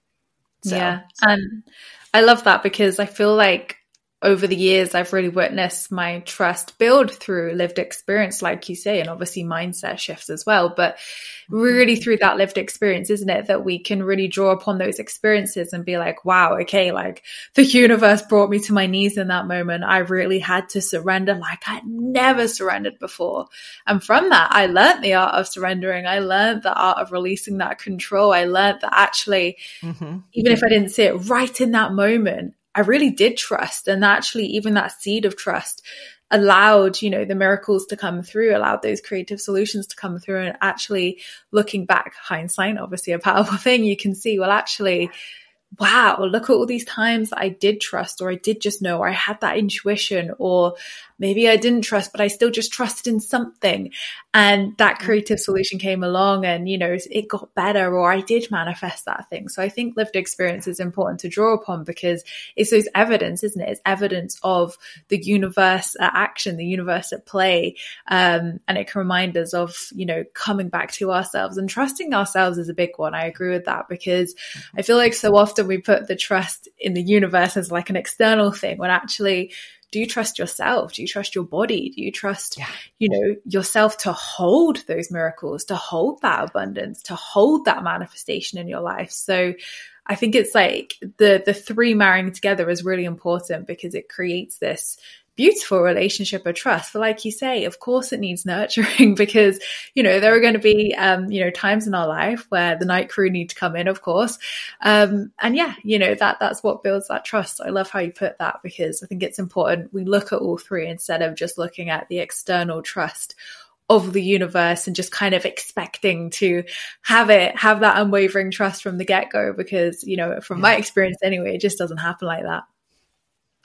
So. Yeah. And I love that because I feel like over the years, I've really witnessed my trust build through lived experience, like you say, and obviously mindset shifts as well. But really through that lived experience, isn't it, that we can really draw upon those experiences and be like, wow, okay, like the universe brought me to my knees in that moment. I really had to surrender like I'd never surrendered before. And from that, I learned the art of surrendering. I learned the art of releasing that control. I learned that actually, even if I didn't see it right in that moment, I really did trust. And actually, even that seed of trust allowed, the miracles to come through, allowed those creative solutions to come through. And actually looking back, hindsight, obviously a powerful thing, you can see, well, actually, wow, look at all these times that I did trust, or I did just know, or I had that intuition, or maybe I didn't trust, but I still just trusted in something. And that creative solution came along and, it got better, or I did manifest that thing. So I think lived experience is important to draw upon because it's those evidence, isn't it? It's evidence of the universe at action, the universe at play. And it can remind us of, coming back to ourselves, and trusting ourselves is a big one. I agree with that because I feel like so often we put the trust in the universe as like an external thing, when actually, do you trust yourself? Do you trust your body? Do you trust, yourself to hold those miracles, to hold that abundance, to hold that manifestation in your life? So I think it's like the three marrying together is really important because it creates this beautiful relationship of trust. But like you say, of course it needs nurturing because, there are going to be, times in our life where the night crew need to come in, of course. And yeah, that's what builds that trust. So I love how you put that because I think it's important we look at all three instead of just looking at the external trust of the universe and just kind of expecting to have that unwavering trust from the get-go because, from my experience anyway, it just doesn't happen like that.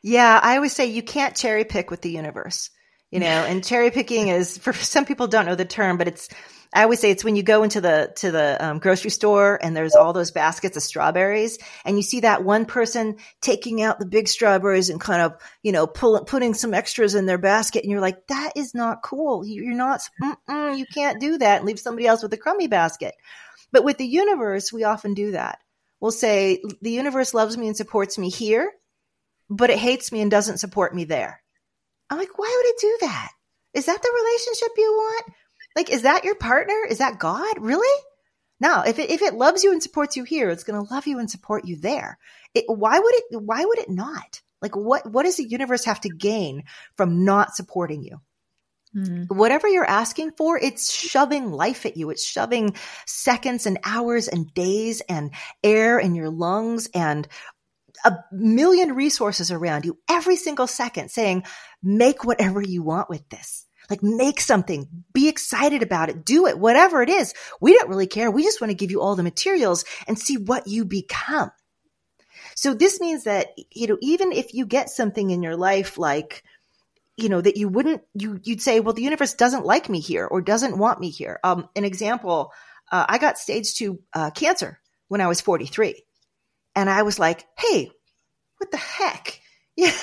Yeah, I always say you can't cherry pick with the universe, and cherry picking is, for some people don't know the term, but I always say it's when you go into the grocery store and there's all those baskets of strawberries and you see that one person taking out the big strawberries and kind of, putting some extras in their basket. And you're like, that is not cool. You're not, you can't do that and leave somebody else with a crummy basket. But with the universe, we often do that. We'll say the universe loves me and supports me here, but it hates me and doesn't support me there. I'm like, why would it do that? Is that the relationship you want? Like, is that your partner? Is that God? Really? No, if it loves you and supports you here, it's going to love you and support you there. Why would it not? Like, what does the universe have to gain from not supporting you? Whatever you're asking for, it's shoving life at you. It's shoving seconds and hours and days and air in your lungs and a million resources around you every single second saying, make whatever you want with this. Like, make something, be excited about it, do it, whatever it is. We don't really care. We just want to give you all the materials and see what you become. So this means that, even if you get something in your life, like, that you'd say, well, the universe doesn't like me here or doesn't want me here. An example, I got stage 2 cancer when I was 43. And I was like, hey, what the heck? Yeah,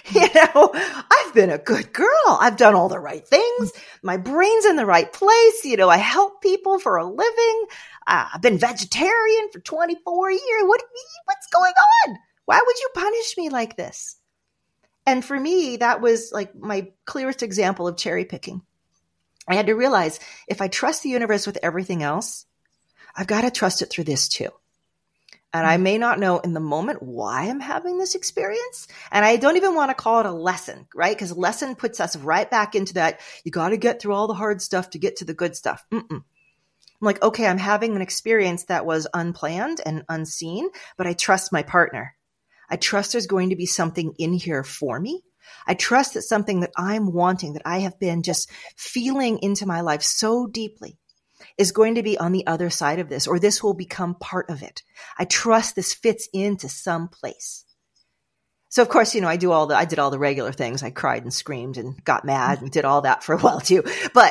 I've been a good girl. I've done all the right things. My brain's in the right place. I help people for a living. I've been vegetarian for 24 years. What's going on? Why would you punish me like this? And for me, that was like my clearest example of cherry picking. I had to realize if I trust the universe with everything else, I've got to trust it through this too. And I may not know in the moment why I'm having this experience. And I don't even want to call it a lesson, right? Because lesson puts us right back into that. You got to get through all the hard stuff to get to the good stuff. I'm like, okay, I'm having an experience that was unplanned and unseen, but I trust my partner. I trust there's going to be something in here for me. I trust that something that I'm wanting, that I have been just feeling into my life so deeply, is going to be on the other side of this, or this will become part of it. I trust this fits into some place. So of course, I did all the regular things. I cried and screamed and got mad and did all that for a while too. But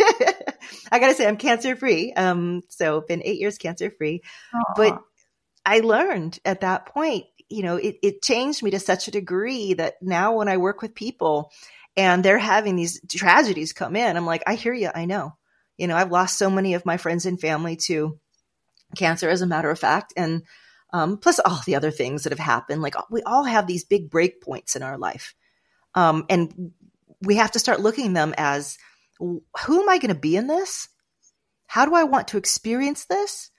I got to say, I'm cancer free. So been 8 years cancer free. But I learned at that point, it changed me to such a degree that now when I work with people and they're having these tragedies come in, I'm like, I hear you. I know. I've lost so many of my friends and family to cancer, as a matter of fact. And plus all the other things that have happened. Like, we all have these big break points in our life. And we have to start looking at them as, who am I going to be in this? How do I want to experience this?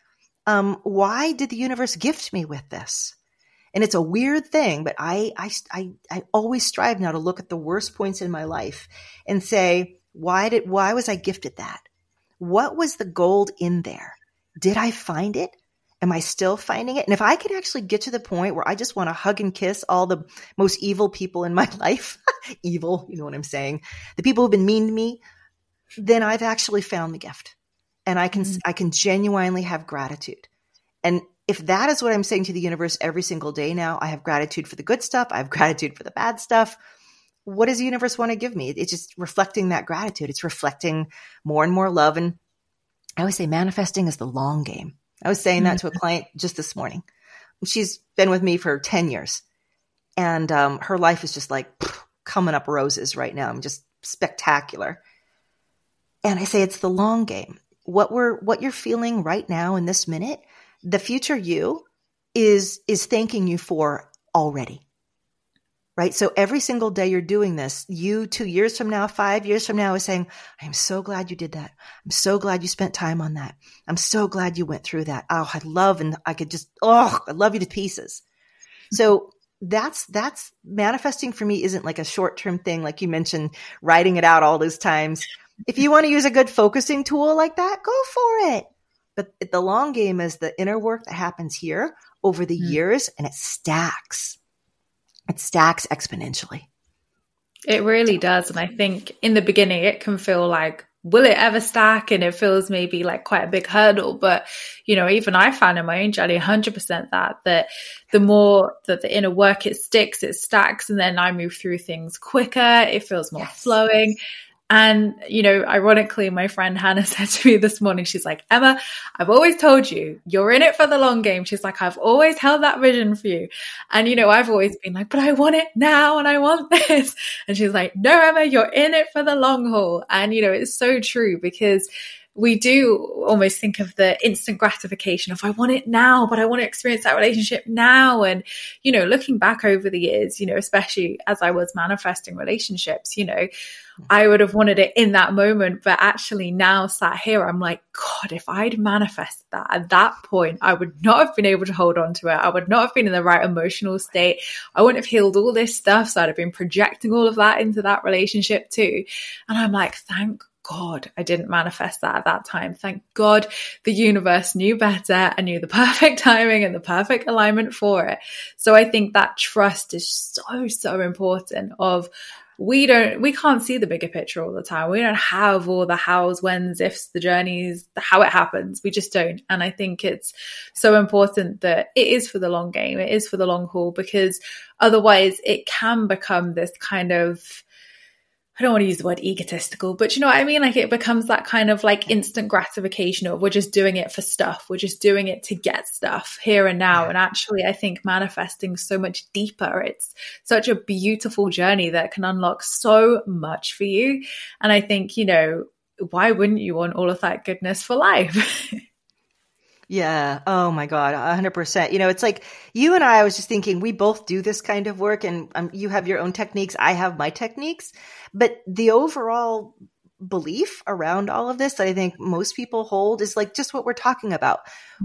Why did the universe gift me with this? And it's a weird thing, but I always strive now to look at the worst points in my life and say, why was I gifted that? What was the gold in there? Did I find it? Am I still finding it? And if I can actually get to the point where I just want to hug and kiss all the most evil people in my life, evil, you know what I'm saying, the people who've been mean to me, then I've actually found the gift. And I can genuinely have gratitude. And if that is what I'm saying to the universe every single day now, I have gratitude for the good stuff. I have gratitude for the bad stuff. What does the universe want to give me? It's just reflecting that gratitude. It's reflecting more and more love. And I always say manifesting is the long game. I was saying that to a client just this morning. She's been with me for 10 years. And her life is just like coming up roses right now. I'm just spectacular. And I say it's the long game. What you're feeling right now in this minute, the future you is thanking you for already. Right? So every single day you're doing this, you 2 years from now, 5 years from now is saying, I am so glad you did that. I'm so glad you spent time on that. I'm so glad you went through that. Oh, I love you to pieces. So that's manifesting for me isn't like a short-term thing. Like you mentioned, writing it out all those times. If you want to use a good focusing tool like that, go for it. But the long game is the inner work that happens here over the years, and it stacks. It stacks exponentially. It really does. And I think in the beginning, it can feel like will it ever stack? And it feels maybe like quite a big hurdle. But, you know, even I found in my own journey 100% that the more that the inner work it sticks, it stacks. And then I move through things quicker. It feels more flowing. And, you know, ironically, my friend Hannah said to me this morning, she's like, Emma, I've always told you, you're in it for the long game. She's like, I've always held that vision for you. And, you know, I've always been like, but I want it now and I want this. And she's like, no, Emma, you're in it for the long haul. And, you know, it's so true, because we do almost think of the instant gratification of, I want it now, but I want to experience that relationship now. And, you know, looking back over the years, you know, especially as I was manifesting relationships, you know, I would have wanted it in that moment. But actually now sat here, I'm like, God, if I'd manifested that at that point, I would not have been able to hold on to it. I would not have been in the right emotional state. I wouldn't have healed all this stuff. So I'd have been projecting all of that into that relationship too. And I'm like, thank God I didn't manifest that at that time. Thank God the universe knew better and knew the perfect timing and the perfect alignment for it. So I think that trust is so important. We can't see the bigger picture all the time. We don't have all the hows, whens, ifs, the journeys, how it happens. We just don't. And I think it's so important that it is for the long game. It is for the long haul, because otherwise it can become this kind of, I don't want to use the word egotistical, but you know what I mean? Like it becomes that kind of like instant gratification of, we're just doing it for stuff. We're just doing it to get stuff here and now. And actually, I think manifesting so much deeper. It's such a beautiful journey that can unlock so much for you. And I think, you know, why wouldn't you want all of that goodness for life? Yeah. Oh my God. 100%. You know, it's like you and I was just thinking, we both do this kind of work, and you have your own techniques. I have my techniques, but the overall belief around all of this that I think most people hold is like just what we're talking about.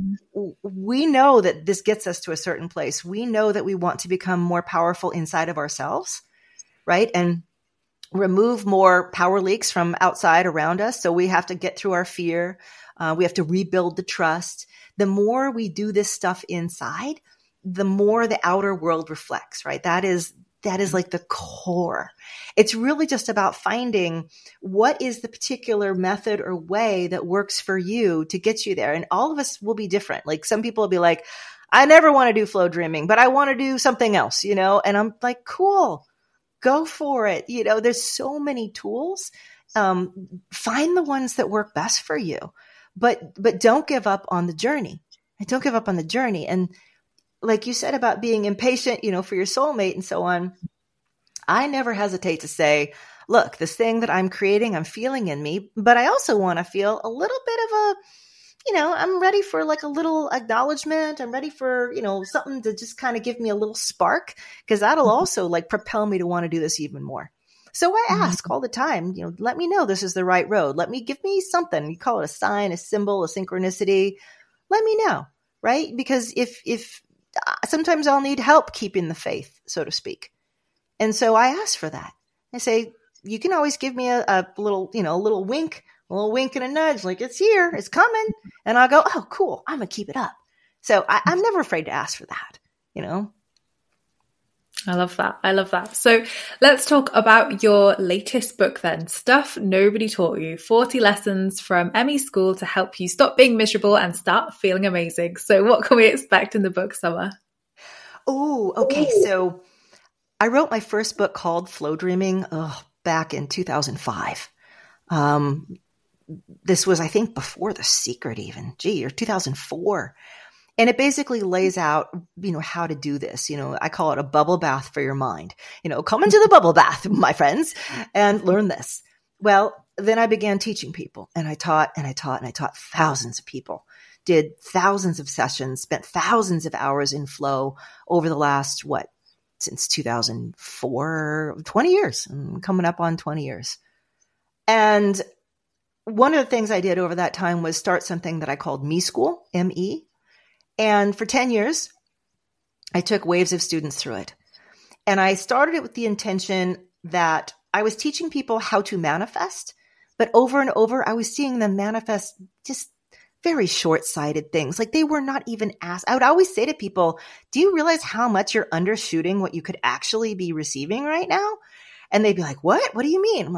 We know that this gets us to a certain place. We know that we want to become more powerful inside of ourselves, right? And remove more power leaks from outside around us. So we have to get through our fear. We have to rebuild the trust. The more we do this stuff inside, the more the outer world reflects, right? That is like the core. It's really just about finding what is the particular method or way that works for you to get you there. And all of us will be different. Like some people will be like, I never want to do flow dreaming, but I want to do something else, you know? And I'm like, cool, go for it. You know, there's so many tools. Find the ones that work best for you. But don't give up on the journey. Don't give up on the journey. And like you said about being impatient, you know, for your soulmate and so on, I never hesitate to say, look, this thing that I'm creating, I'm feeling in me, but I also want to feel a little bit of a, you know, I'm ready for like a little acknowledgement. I'm ready for, you know, something to just kind of give me a little spark, because that'll also like propel me to want to do this even more. So I ask all the time, you know, let me know this is the right road. Give me something. You call it a sign, a symbol, a synchronicity. Let me know, right? Because if sometimes I'll need help keeping the faith, so to speak. And so I ask for that. I say, you can always give me a little, you know, a little wink and a nudge, like it's here, it's coming. And I'll go, oh, cool. I'm going to keep it up. So I'm never afraid to ask for that, you know? I love that. I love that. So let's talk about your latest book then, Stuff Nobody Taught You, 40 Lessons from Emmy School to help you stop being miserable and start feeling amazing. So what can we expect in the book, Summer? Oh, okay. So I wrote my first book called Flow Dreaming back in 2005. This was, I think, before The Secret even, or 2004. And it basically lays out, you know, how to do this. You know, I call it a bubble bath for your mind. You know, come into the bubble bath, my friends, and learn this. Well, then I began teaching people, and I taught thousands of people, did thousands of sessions, spent thousands of hours in flow over the last, since 2004, 20 years. I'm coming up on 20 years. And one of the things I did over that time was start something that I called Me School, M-E. And for 10 years, I took waves of students through it. And I started it with the intention that I was teaching people how to manifest, but over and over, I was seeing them manifest just very short-sighted things. Like they were not even asked. I would always say to people, do you realize how much you're undershooting what you could actually be receiving right now? And they'd be like, what? What do you mean? I'm like,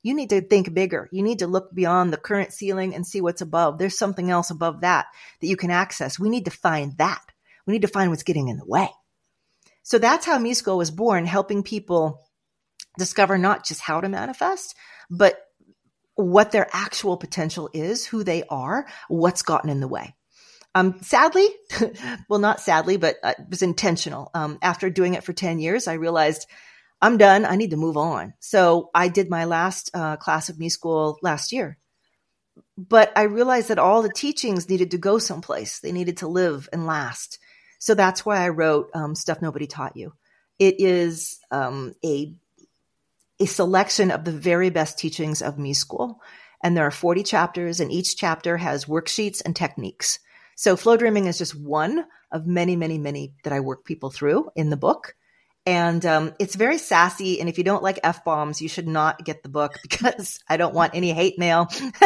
You need to think bigger. You need to look beyond the current ceiling and see what's above. There's something else above that you can access. We need to find that. We need to find what's getting in the way. So that's how Me School was born, helping people discover not just how to manifest, but what their actual potential is, who they are, what's gotten in the way. Sadly, well, not sadly, but it was intentional. After doing it for 10 years, I realized I'm done. I need to move on. So I did my last class of Me School last year. But I realized that all the teachings needed to go someplace. They needed to live and last. So that's why I wrote Stuff Nobody Taught You. It is a selection of the very best teachings of Me School. And there are 40 chapters, and each chapter has worksheets and techniques. So flow dreaming is just one of many, many, many that I work people through in the book. And it's very sassy. And if you don't like F-bombs, you should not get the book, because I don't want any hate mail.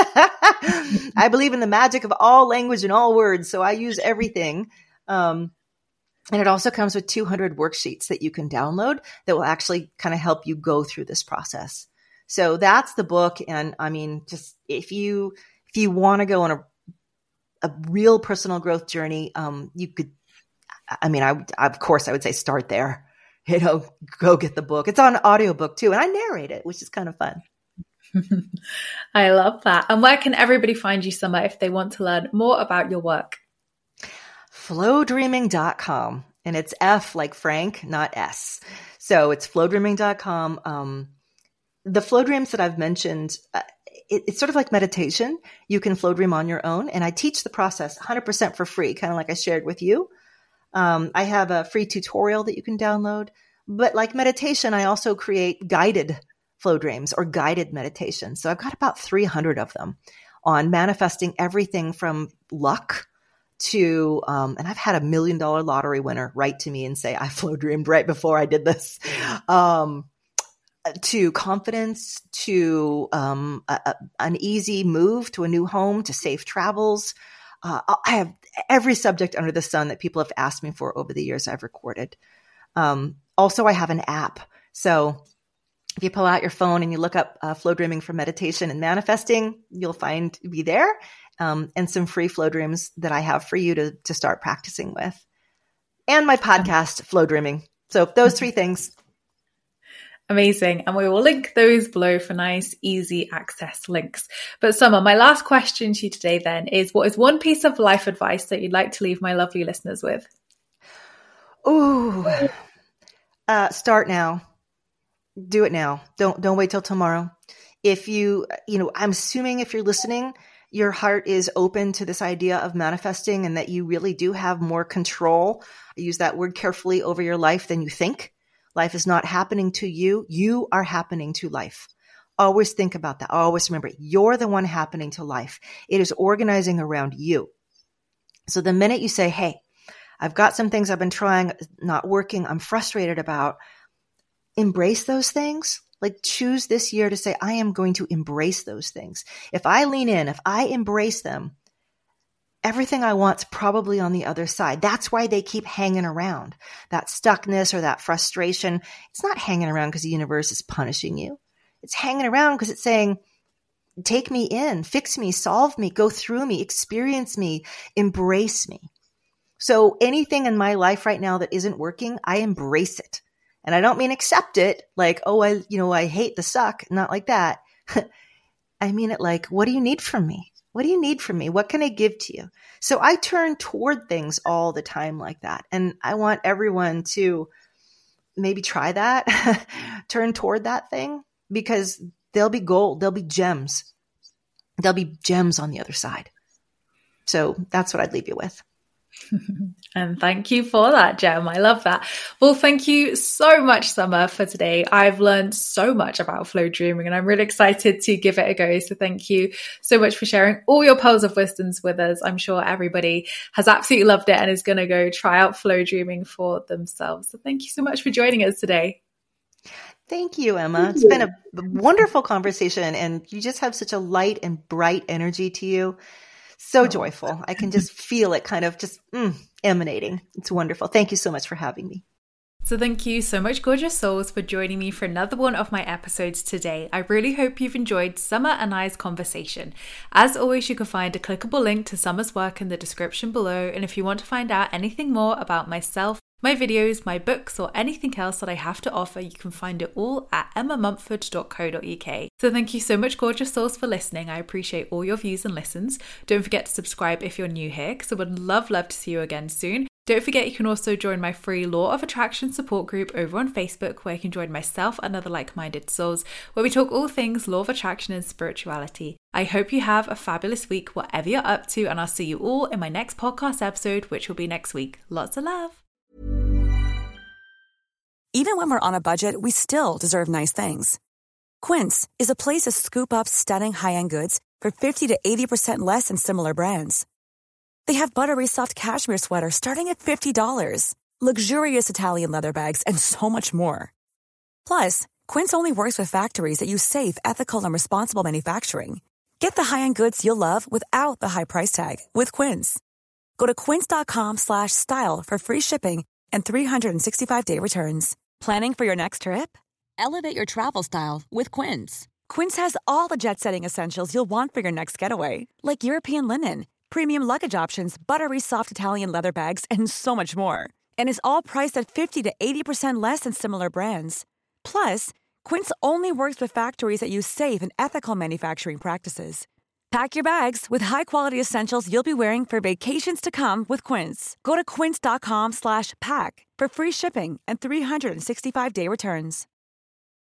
I believe in the magic of all language and all words. So I use everything. And it also comes with 200 worksheets that you can download that will actually kind of help you go through this process. So that's the book. And I mean, just if you want to go on a real personal growth journey, you could, I mean, of course I would say start there, go get the book. It's on audiobook too. And I narrate it, which is kind of fun. I love that. And where can everybody find you, Summer, if they want to learn more about your work? Flowdreaming.com. And it's F like Frank, not S. So it's flowdreaming.com. The flow dreams that I've mentioned, it's sort of like meditation. You can flow dream on your own. And I teach the process 100% for free, kind of like I shared with you. I have a free tutorial that you can download. But like meditation, I also create guided flow dreams or guided meditation. So I've got about 300 of them on manifesting everything from luck to, and I've had $1 million lottery winner write to me and say, I flow dreamed right before I did this, to confidence, to an easy move to a new home, to safe travels. I have every subject under the sun that people have asked me for over the years I've recorded. Also, I have an app. So if you pull out your phone and you look up flow dreaming for meditation and manifesting, you'll find me there. And some free flow dreams that I have for you to start practicing with. And my podcast, Flow Dreaming. So those 3 things. Amazing. And we will link those below for nice, easy access links. But Summer, my last question to you today then is, what is one piece of life advice that you'd like to leave my lovely listeners with? Ooh, start now. Do it now. Don't wait till tomorrow. If I'm assuming if you're listening, your heart is open to this idea of manifesting and that you really do have more control. I use that word carefully over your life than you think. Life is not happening to you. You are happening to life. Always think about that. Always remember, you're the one happening to life. It is organizing around you. So the minute you say, hey, I've got some things I've been trying, not working, I'm frustrated about, embrace those things. Like choose this year to say, I am going to embrace those things. If I lean in, if I embrace them, everything I want's probably on the other side. That's why they keep hanging around. That stuckness or that frustration, it's not hanging around because the universe is punishing you. It's hanging around because it's saying, take me in, fix me, solve me, go through me, experience me, embrace me. So anything in my life right now that isn't working, I embrace it. And I don't mean accept it like, oh, I hate the suck. Not like that. I mean it like, what do you need from me? What do you need from me? What can I give to you? So I turn toward things all the time like that. And I want everyone to maybe try that, turn toward that thing, because there'll be gold. There'll be gems. There'll be gems on the other side. So that's what I'd leave you with. And thank you for that, Gem. I love that. Well, thank you so much, Summer, for today. I've learned so much about flow dreaming and I'm really excited to give it a go. So thank you so much for sharing all your pearls of wisdoms with us. I'm sure everybody has absolutely loved it and is going to go try out flow dreaming for themselves. So thank you so much for joining us today. Thank you, Emma. It's been a wonderful conversation and you just have such a light and bright energy to you. So joyful. I can just feel it kind of just emanating. It's wonderful. Thank you so much for having me. So thank you so much, gorgeous souls, for joining me for another one of my episodes today. I really hope you've enjoyed Summer and I's conversation. As always, you can find a clickable link to Summer's work in the description below. And if you want to find out anything more about myself, my videos, my books, or anything else that I have to offer, you can find it all at emmamumford.co.uk. So thank you so much, gorgeous souls, for listening. I appreciate all your views and listens. Don't forget to subscribe if you're new here, because I would love to see you again soon. Don't forget you can also join my free Law of Attraction support group over on Facebook, where you can join myself and other like-minded souls, where we talk all things Law of Attraction and spirituality. I hope you have a fabulous week, whatever you're up to, and I'll see you all in my next podcast episode, which will be next week. Lots of love. Even when we're on a budget, we still deserve nice things. Quince is a place to scoop up stunning high-end goods for 50 to 80% less than similar brands. They have buttery soft cashmere sweaters starting at $50, luxurious Italian leather bags, and so much more. Plus, Quince only works with factories that use safe, ethical, and responsible manufacturing. Get the high-end goods you'll love without the high price tag with Quince. Go to quince.com/style for free shipping and 365-day returns. Planning for your next trip? Elevate your travel style with Quince. Quince has all the jet-setting essentials you'll want for your next getaway, like European linen, premium luggage options, buttery soft Italian leather bags, and so much more. And is all priced at 50 to 80% less than similar brands. Plus, Quince only works with factories that use safe and ethical manufacturing practices. Pack your bags with high-quality essentials you'll be wearing for vacations to come with Quince. Go to quince.com/pack for free shipping and 365-day returns.